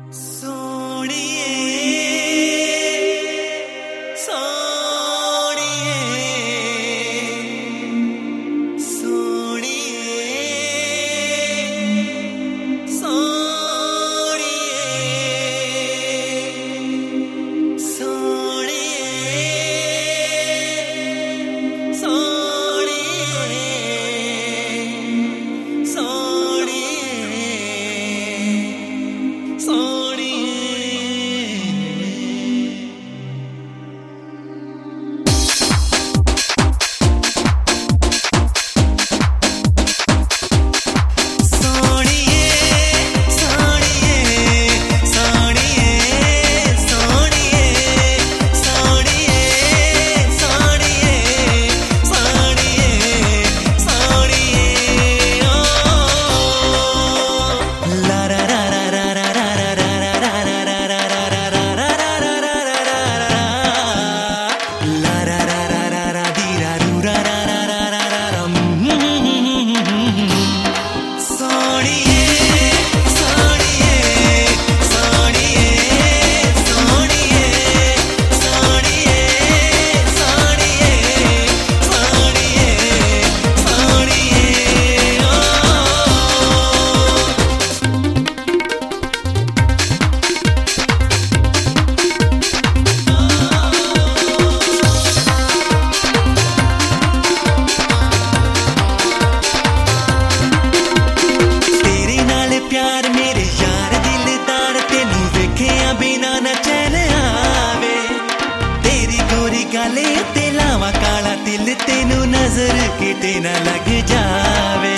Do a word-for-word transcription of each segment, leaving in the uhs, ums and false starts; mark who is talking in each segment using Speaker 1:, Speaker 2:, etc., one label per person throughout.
Speaker 1: तेनू नजर किते ना लग जावे।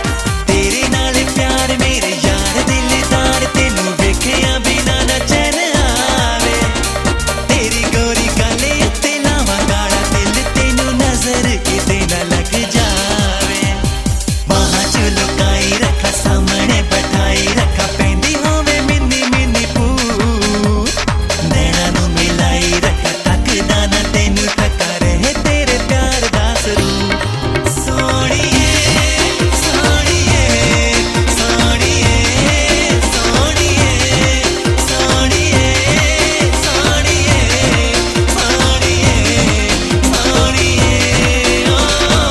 Speaker 1: तेरे नाल प्यार मेरे यार दिलदार, तेनू वेखिया बिना ना चैन आवे। तेरी गोरी गाले उत्ते लावा काला दिल, तेनू नजर किते ना लग जावे। बाहां च लुकाई रखा, सामने बैठाई रखा, पैंदी होवे मिन्नी मिन्नी पू। नैना नू मिलाई रखा, तकदा ना तेनू तका रहे तेरे प्यार दा सरूप। सोहणीए सोहणीए सोहणीए सोहणीए सोहणीए सोहणीए सोहणीए सोहणीए ओ।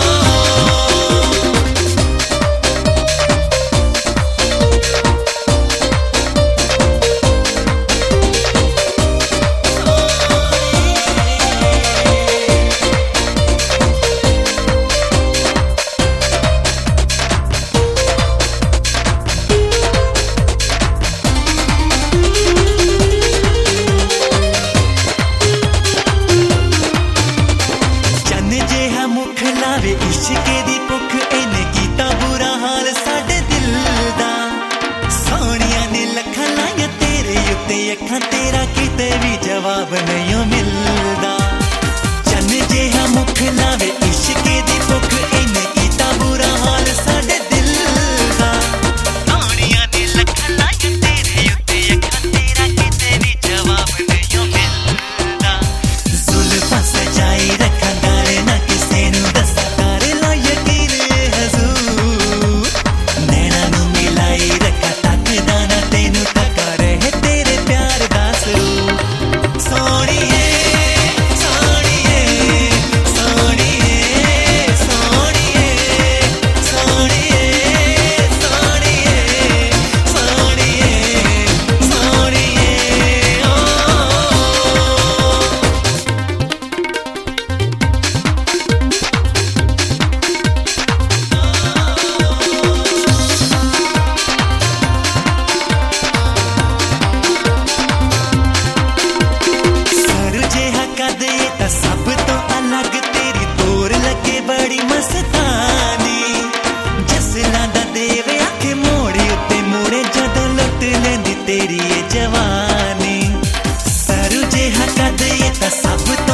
Speaker 1: मुख लावे इश्के दी भुख, इन्हें कीता बुरा हाल साडे दिल दा। सोहणिया ने लखां लाइयां तेरे उत्ते अखां, तेरा किते भी जवाब नहीं मिलदा। चन्न जिहा मुख लावे इश्के दी भुख, इन्हें कीता बुरा हाल साडे दिल दा। सोहणिया ने लखां लाइयां तेरे उत्ते अखां, तेरा किते भी जवाब नहीं मिलदा। जुल्फां सजाई रखां गाले ना सब तो अलग तेरी तोर लगे बड़ी मस्तानी। जसलां दा देवे आखे मोड़े उत्ते मोड़े, जदों लुट लेंदी तेरी ये जवानी। सरू जिहा कद ये तां सब तो